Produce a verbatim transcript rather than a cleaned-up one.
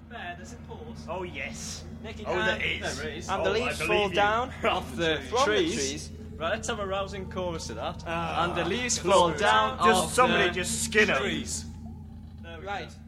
There, there's a pause. Oh yes. Nicky, Oh, and, there is. There is. And Oh, the I leaves believe fall you. down Off the from trees. the trees. Right, let's have a rousing chorus to that. Ah. and the leaves Look, fall down Just off somebody the just skin 'em. trees. There we go. Right.